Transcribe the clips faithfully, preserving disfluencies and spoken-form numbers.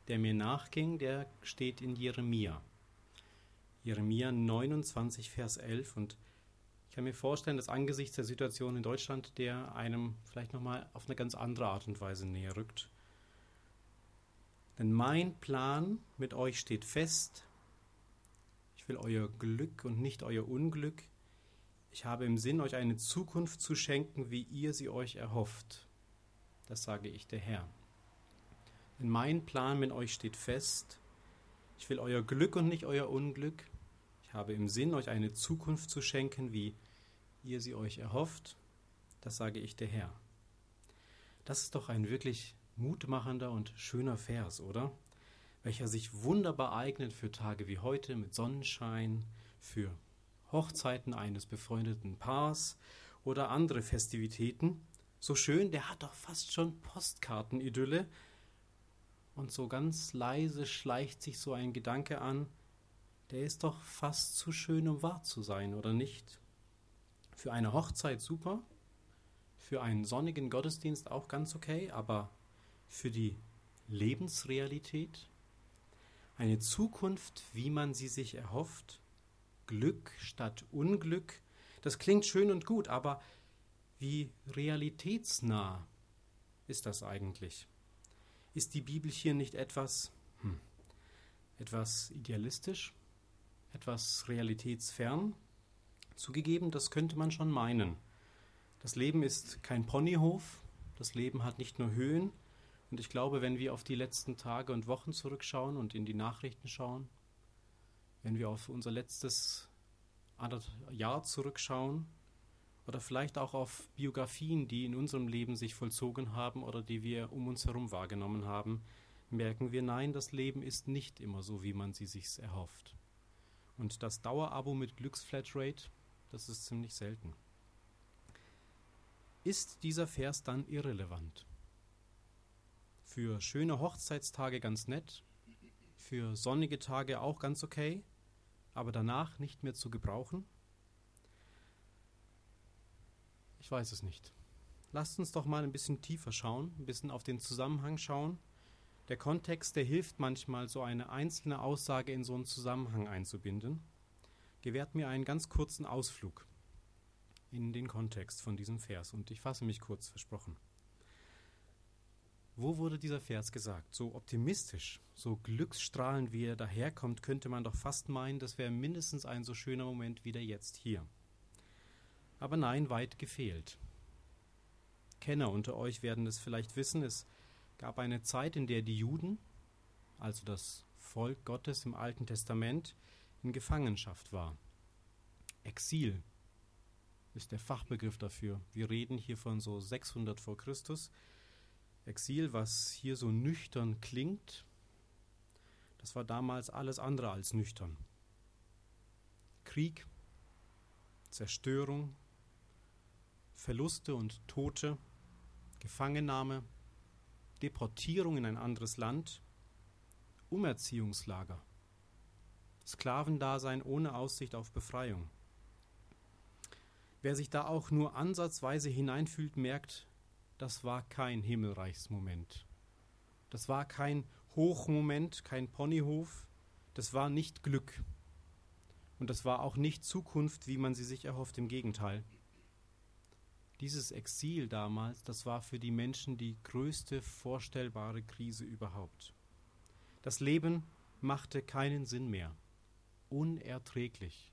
der mir nachging, der steht in Jeremia. Jeremia neunundzwanzig, Vers elf. Und ich kann mir vorstellen, dass angesichts der Situation in Deutschland der einem vielleicht nochmal auf eine ganz andere Art und Weise näher rückt. Denn mein Plan mit euch steht fest. Ich will euer Glück und nicht euer Unglück. Ich habe im Sinn, euch eine Zukunft zu schenken, wie ihr sie euch erhofft. Das sage ich, der Herr. Denn mein Plan mit euch steht fest. Ich will euer Glück und nicht euer Unglück. Ich habe im Sinn, euch eine Zukunft zu schenken, wie ihr sie euch erhofft. Das sage ich, der Herr. Das ist doch ein wirklich mutmachender und schöner Vers, oder? Welcher sich wunderbar eignet für Tage wie heute mit Sonnenschein, für Hochzeiten eines befreundeten Paars oder andere Festivitäten. So schön, der hat doch fast schon Postkartenidylle. Und so ganz leise schleicht sich so ein Gedanke an, der ist doch fast zu schön, um wahr zu sein, oder nicht? Für eine Hochzeit super, für einen sonnigen Gottesdienst auch ganz okay, aber für die Lebensrealität, eine Zukunft, wie man sie sich erhofft, Glück statt Unglück, das klingt schön und gut, aber wie realitätsnah ist das eigentlich? Ist die Bibel hier nicht etwas, hm, etwas idealistisch, etwas realitätsfern? Zugegeben, das könnte man schon meinen. Das Leben ist kein Ponyhof, das Leben hat nicht nur Höhen. Und ich glaube, wenn wir auf die letzten Tage und Wochen zurückschauen und in die Nachrichten schauen, wenn wir auf unser letztes Jahr zurückschauen oder vielleicht auch auf Biografien, die in unserem Leben sich vollzogen haben oder die wir um uns herum wahrgenommen haben, merken wir, nein, das Leben ist nicht immer so, wie man sie sich erhofft. Und das Dauerabo mit Glücksflatrate, das ist ziemlich selten. Ist dieser Vers dann irrelevant? Für schöne Hochzeitstage ganz nett, für sonnige Tage auch ganz okay, aber danach nicht mehr zu gebrauchen? Ich weiß es nicht. Lasst uns doch mal ein bisschen tiefer schauen, ein bisschen auf den Zusammenhang schauen. Der Kontext, der hilft manchmal, so eine einzelne Aussage in so einen Zusammenhang einzubinden. Gewährt mir einen ganz kurzen Ausflug in den Kontext von diesem Vers. Und ich fasse mich kurz, versprochen. Wo wurde dieser Vers gesagt? So optimistisch, so glücksstrahlend, wie er daherkommt, könnte man doch fast meinen, das wäre mindestens ein so schöner Moment wie der jetzt hier. Aber nein, weit gefehlt. Kenner unter euch werden es vielleicht wissen, es gab eine Zeit, in der die Juden, also das Volk Gottes im Alten Testament, in Gefangenschaft war. Exil ist der Fachbegriff dafür. Wir reden hier von so sechshundert vor Christus. Exil, was hier so nüchtern klingt, das war damals alles andere als nüchtern. Krieg, Zerstörung, Verluste und Tote, Gefangennahme, Deportierung in ein anderes Land, Umerziehungslager, Sklavendasein ohne Aussicht auf Befreiung. Wer sich da auch nur ansatzweise hineinfühlt, merkt, das war kein Himmelreichsmoment. Das war kein Hochmoment, kein Ponyhof. Das war nicht Glück. Und das war auch nicht Zukunft, wie man sie sich erhofft, im Gegenteil. Dieses Exil damals, das war für die Menschen die größte vorstellbare Krise überhaupt. Das Leben machte keinen Sinn mehr. Unerträglich.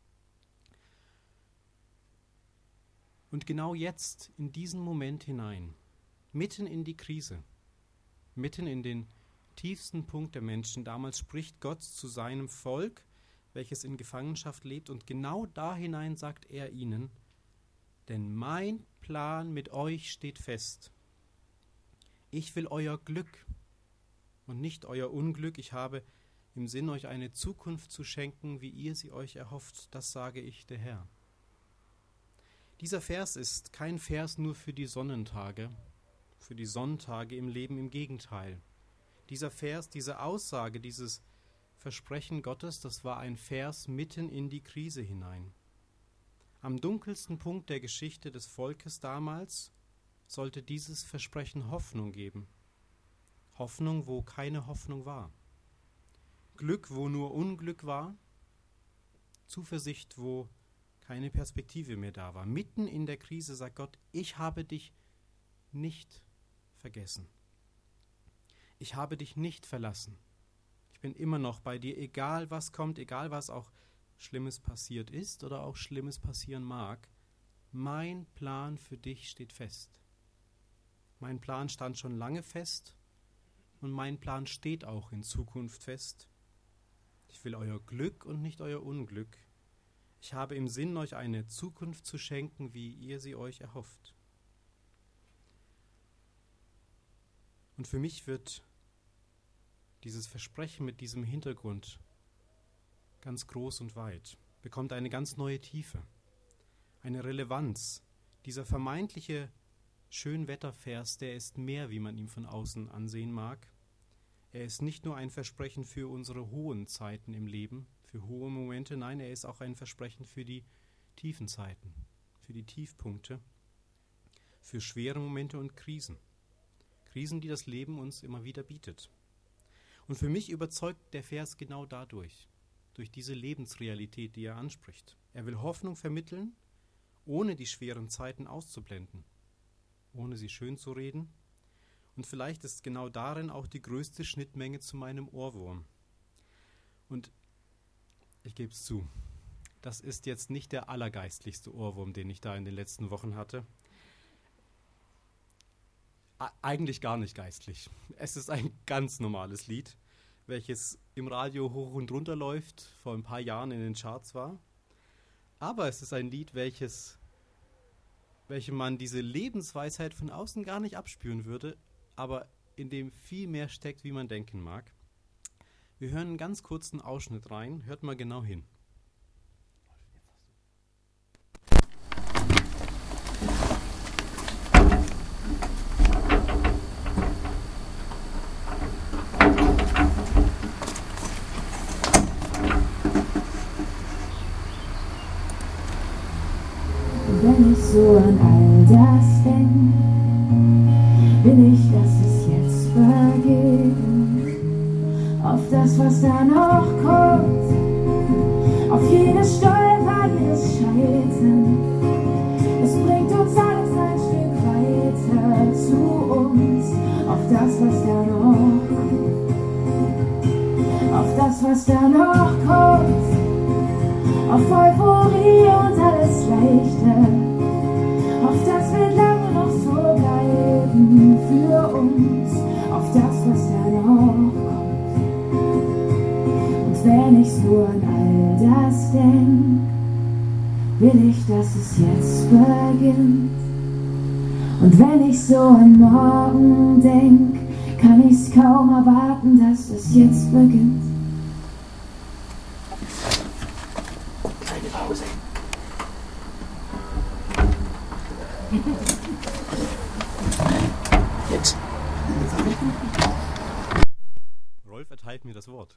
Und genau jetzt, in diesen Moment hinein, mitten in die Krise, mitten in den tiefsten Punkt der Menschen, damals spricht Gott zu seinem Volk, welches in Gefangenschaft lebt, und genau da hinein sagt er ihnen, denn mein Plan mit euch steht fest. Ich will euer Glück und nicht euer Unglück. Ich habe im Sinn, euch eine Zukunft zu schenken, wie ihr sie euch erhofft. Das sage ich, der Herr. Dieser Vers ist kein Vers nur für die Sonnentage, für die Sonntage im Leben, im Gegenteil. Dieser Vers, diese Aussage, dieses Versprechen Gottes, das war ein Vers mitten in die Krise hinein. Am dunkelsten Punkt der Geschichte des Volkes damals sollte dieses Versprechen Hoffnung geben. Hoffnung, wo keine Hoffnung war. Glück, wo nur Unglück war. Zuversicht, wo keine Perspektive mehr da war. Mitten in der Krise sagt Gott, ich habe dich nicht vergessen. Ich habe dich nicht verlassen. Ich bin immer noch bei dir, egal was kommt, egal was auch Schlimmes passiert ist oder auch Schlimmes passieren mag. Mein Plan für dich steht fest. Mein Plan stand schon lange fest und mein Plan steht auch in Zukunft fest. Ich will euer Glück und nicht euer Unglück. Ich habe im Sinn, euch eine Zukunft zu schenken, wie ihr sie euch erhofft. Und für mich wird dieses Versprechen mit diesem Hintergrund ganz groß und weit, bekommt eine ganz neue Tiefe, eine Relevanz. Dieser vermeintliche Schönwettervers, der ist mehr, wie man ihn von außen ansehen mag. Er ist nicht nur ein Versprechen für unsere hohen Zeiten im Leben, für hohe Momente, nein, er ist auch ein Versprechen für die tiefen Zeiten, für die Tiefpunkte, für schwere Momente und Krisen. Krisen, die das Leben uns immer wieder bietet. Und für mich überzeugt der Vers genau dadurch, durch diese Lebensrealität, die er anspricht. Er will Hoffnung vermitteln, ohne die schweren Zeiten auszublenden, ohne sie schön zu reden. Und vielleicht ist genau darin auch die größte Schnittmenge zu meinem Ohrwurm. Und ich gebe es zu, das ist jetzt nicht der allergeistlichste Ohrwurm, den ich da in den letzten Wochen hatte. Eigentlich gar nicht geistlich. Es ist ein ganz normales Lied, welches im Radio hoch und runter läuft, vor ein paar Jahren in den Charts war. Aber es ist ein Lied, welches, welchem man diese Lebensweisheit von außen gar nicht abspüren würde, aber in dem viel mehr steckt, wie man denken mag. Wir hören einen ganz kurzen Ausschnitt rein. Hört mal genau hin. Wenn ich so an all das denk, will ich, dass es jetzt beginnt. Auf das, was da noch kommt, auf jedes Stolpern, jedes Scheitern. Es bringt uns alles ein Stück weiter zu uns. Auf das, was da noch kommt, auf das, was da noch kommt. Auf Euphorie und alles Leichte, auf das wird lange noch so bleiben für uns, auf das, was da noch kommt. Und wenn ich so an all das denk, will ich, dass es jetzt beginnt. Und wenn ich so an morgen denk, kann ich's kaum erwarten, dass es jetzt beginnt. Pause. Jetzt. Rolf erteilt mir das Wort.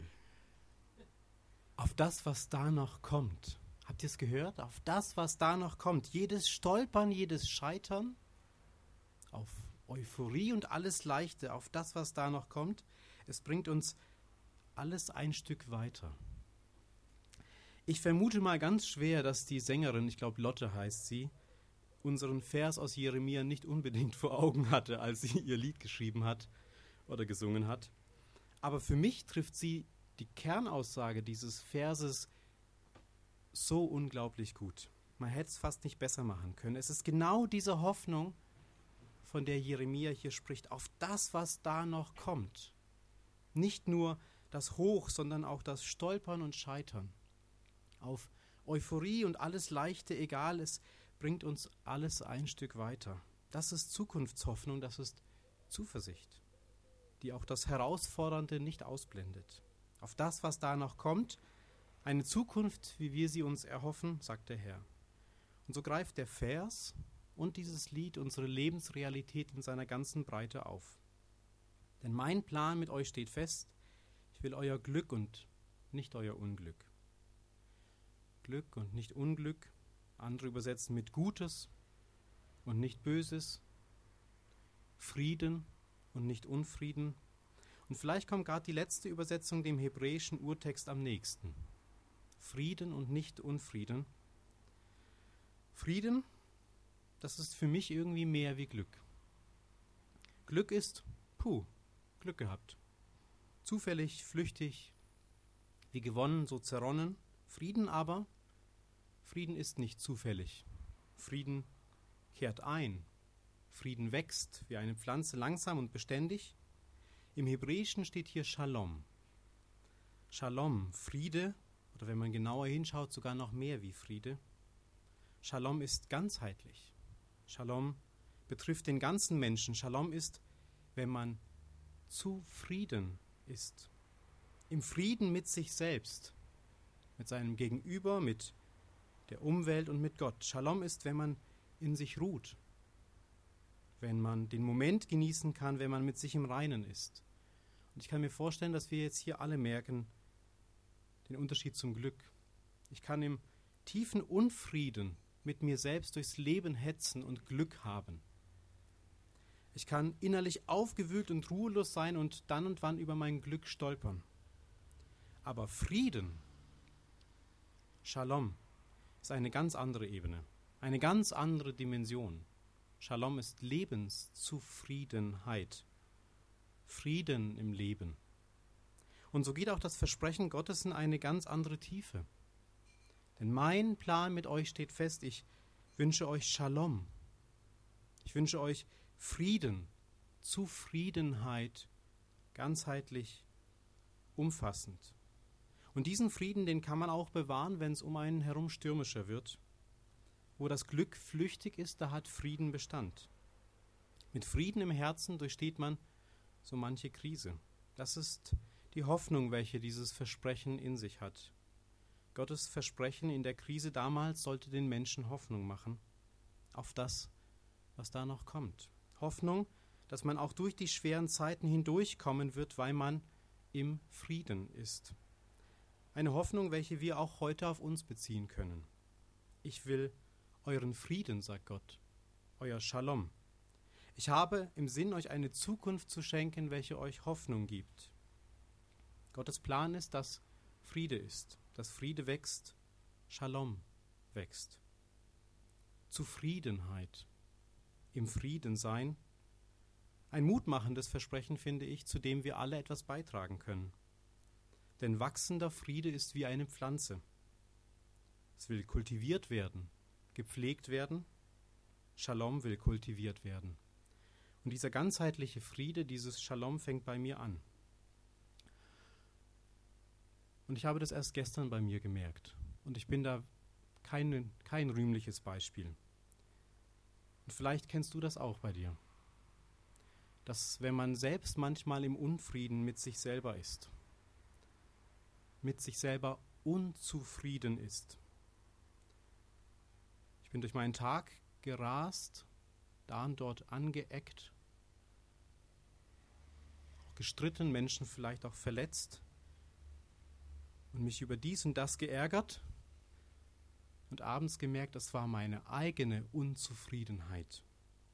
Auf das, was da noch kommt. Habt ihr es gehört? Auf das, was da noch kommt. Jedes Stolpern, jedes Scheitern. Auf Euphorie und alles Leichte. Auf das, was da noch kommt. Es bringt uns alles ein Stück weiter. Ich vermute mal ganz schwer, dass die Sängerin, ich glaube Lotte heißt sie, unseren Vers aus Jeremia nicht unbedingt vor Augen hatte, als sie ihr Lied geschrieben hat oder gesungen hat. Aber für mich trifft sie die Kernaussage dieses Verses so unglaublich gut. Man hätte es fast nicht besser machen können. Es ist genau diese Hoffnung, von der Jeremia hier spricht, auf das, was da noch kommt. Nicht nur das Hoch, sondern auch das Stolpern und Scheitern. Auf Euphorie und alles Leichte, egal, es bringt uns alles ein Stück weiter. Das ist Zukunftshoffnung, das ist Zuversicht, die auch das Herausfordernde nicht ausblendet. Auf das, was da noch kommt, eine Zukunft, wie wir sie uns erhoffen, sagt der Herr. Und so greift der Vers und dieses Lied unsere Lebensrealität in seiner ganzen Breite auf. Denn mein Plan mit euch steht fest, ich will euer Glück und nicht euer Unglück. Glück und nicht Unglück, andere übersetzen mit Gutes und nicht Böses, Frieden und nicht Unfrieden. Und vielleicht kommt gerade die letzte Übersetzung dem hebräischen Urtext am nächsten. Frieden und nicht Unfrieden. Frieden, das ist für mich irgendwie mehr wie Glück. Glück ist, puh, Glück gehabt. Zufällig, flüchtig, wie gewonnen, so zerronnen. Frieden aber, Frieden ist nicht zufällig. Frieden kehrt ein. Frieden wächst wie eine Pflanze langsam und beständig. Im Hebräischen steht hier Shalom. Shalom, Friede, oder wenn man genauer hinschaut, sogar noch mehr wie Friede. Shalom ist ganzheitlich. Shalom betrifft den ganzen Menschen. Shalom ist, wenn man zufrieden ist. Im Frieden mit sich selbst, mit seinem Gegenüber, mit der Umwelt und mit Gott. Shalom ist, wenn man in sich ruht, wenn man den Moment genießen kann, wenn man mit sich im Reinen ist. Und ich kann mir vorstellen, dass wir jetzt hier alle merken, den Unterschied zum Glück. Ich kann im tiefen Unfrieden mit mir selbst durchs Leben hetzen und Glück haben. Ich kann innerlich aufgewühlt und ruhelos sein und dann und wann über mein Glück stolpern. Aber Frieden, Shalom, ist eine ganz andere Ebene, eine ganz andere Dimension. Shalom ist Lebenszufriedenheit, Frieden im Leben. Und so geht auch das Versprechen Gottes in eine ganz andere Tiefe. Denn mein Plan mit euch steht fest, ich wünsche euch Shalom. Ich wünsche euch Frieden, Zufriedenheit, ganzheitlich, umfassend. Und diesen Frieden, den kann man auch bewahren, wenn es um einen herum stürmischer wird. Wo das Glück flüchtig ist, da hat Frieden Bestand. Mit Frieden im Herzen durchsteht man so manche Krise. Das ist die Hoffnung, welche dieses Versprechen in sich hat. Gottes Versprechen in der Krise damals sollte den Menschen Hoffnung machen auf das, was da noch kommt. Hoffnung, dass man auch durch die schweren Zeiten hindurchkommen wird, weil man im Frieden ist. Eine Hoffnung, welche wir auch heute auf uns beziehen können. Ich will euren Frieden, sagt Gott, euer Shalom. Ich habe im Sinn, euch eine Zukunft zu schenken, welche euch Hoffnung gibt. Gottes Plan ist, dass Friede ist, dass Friede wächst, Shalom wächst. Zufriedenheit, im Frieden sein. Ein mutmachendes Versprechen, finde ich, zu dem wir alle etwas beitragen können. Denn wachsender Friede ist wie eine Pflanze. Es will kultiviert werden, gepflegt werden. Shalom will kultiviert werden. Und dieser ganzheitliche Friede, dieses Shalom fängt bei mir an. Und ich habe das erst gestern bei mir gemerkt. Und ich bin da kein, kein rühmliches Beispiel. Und vielleicht kennst du das auch bei dir. Dass wenn man selbst manchmal im Unfrieden mit sich selber ist, mit sich selber unzufrieden ist. Ich bin durch meinen Tag gerast, da und dort angeeckt, gestritten, Menschen vielleicht auch verletzt und mich über dies und das geärgert und abends gemerkt, das war meine eigene Unzufriedenheit.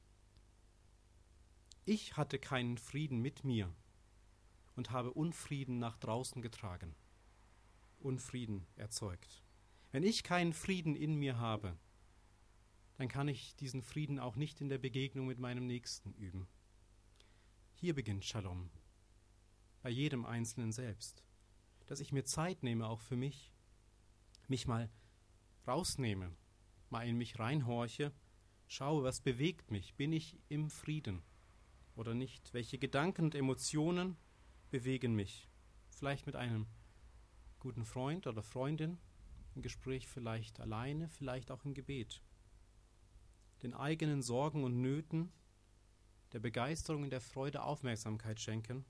Ich hatte keinen Frieden mit mir und habe Unfrieden nach draußen getragen, Unfrieden erzeugt. Wenn ich keinen Frieden in mir habe, dann kann ich diesen Frieden auch nicht in der Begegnung mit meinem Nächsten üben. Hier beginnt Shalom, bei jedem Einzelnen selbst, dass ich mir Zeit nehme, auch für mich, mich mal rausnehme, mal in mich reinhorche, schaue, was bewegt mich, bin ich im Frieden oder nicht, welche Gedanken und Emotionen bewegen mich, vielleicht mit einem guten Freund oder Freundin, im Gespräch vielleicht alleine, vielleicht auch im Gebet. Den eigenen Sorgen und Nöten, der Begeisterung und der Freude Aufmerksamkeit schenken,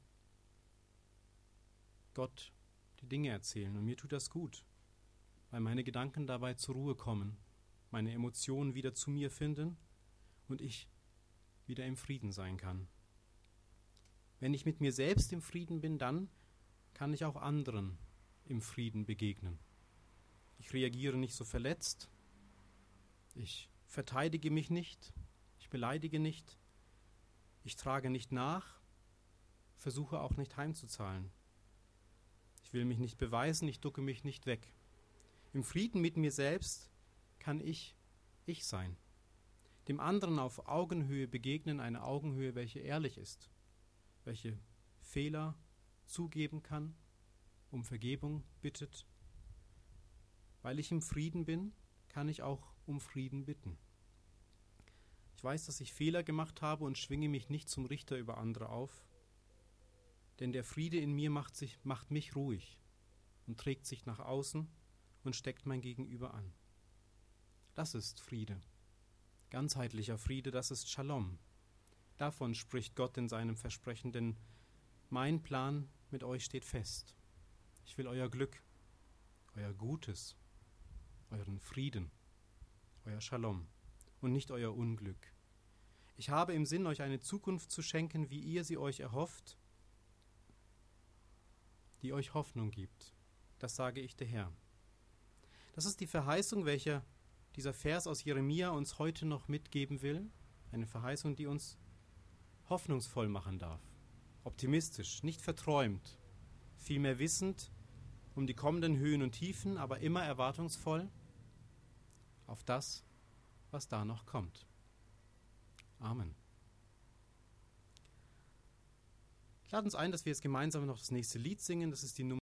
Gott die Dinge erzählen. Und mir tut das gut, weil meine Gedanken dabei zur Ruhe kommen, meine Emotionen wieder zu mir finden und ich wieder im Frieden sein kann. Wenn ich mit mir selbst im Frieden bin, dann kann ich auch anderen im Frieden begegnen. Ich reagiere nicht so verletzt, ich verteidige mich nicht, ich beleidige nicht, ich trage nicht nach, versuche auch nicht heimzuzahlen. Ich will mich nicht beweisen, ich ducke mich nicht weg. Im Frieden mit mir selbst kann ich ich sein. Dem anderen auf Augenhöhe begegnen, eine Augenhöhe, welche ehrlich ist, welche Fehler zugeben kann, um Vergebung bittet. Weil ich im Frieden bin, kann ich auch um Frieden bitten. Ich weiß, dass ich Fehler gemacht habe und schwinge mich nicht zum Richter über andere auf, denn der Friede in mir macht, sich, macht mich ruhig und trägt sich nach außen und steckt mein Gegenüber an. Das ist Friede, ganzheitlicher Friede, das ist Shalom. Davon spricht Gott in seinem Versprechen, denn mein Plan mit euch steht fest. Ich will euer Glück, euer Gutes, euren Frieden, euer Shalom und nicht euer Unglück. Ich habe im Sinn, euch eine Zukunft zu schenken, wie ihr sie euch erhofft, die euch Hoffnung gibt. Das sage ich der Herr. Das ist die Verheißung, welche dieser Vers aus Jeremia uns heute noch mitgeben will. Eine Verheißung, die uns hoffnungsvoll machen darf. Optimistisch, nicht verträumt, vielmehr wissend um die kommenden Höhen und Tiefen, aber immer erwartungsvoll auf das, was da noch kommt. Amen. Ich lade uns ein, dass wir jetzt gemeinsam noch das nächste Lied singen. Das ist die Nummer